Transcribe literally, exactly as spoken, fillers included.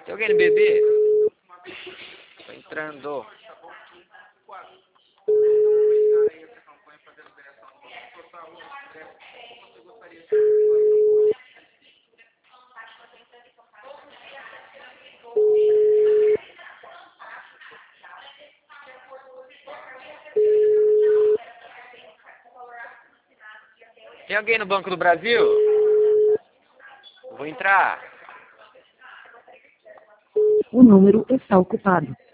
Tem alguém no B B? Tô entrando. Tem alguém no Banco do Brasil? Vou entrar. O número está ocupado.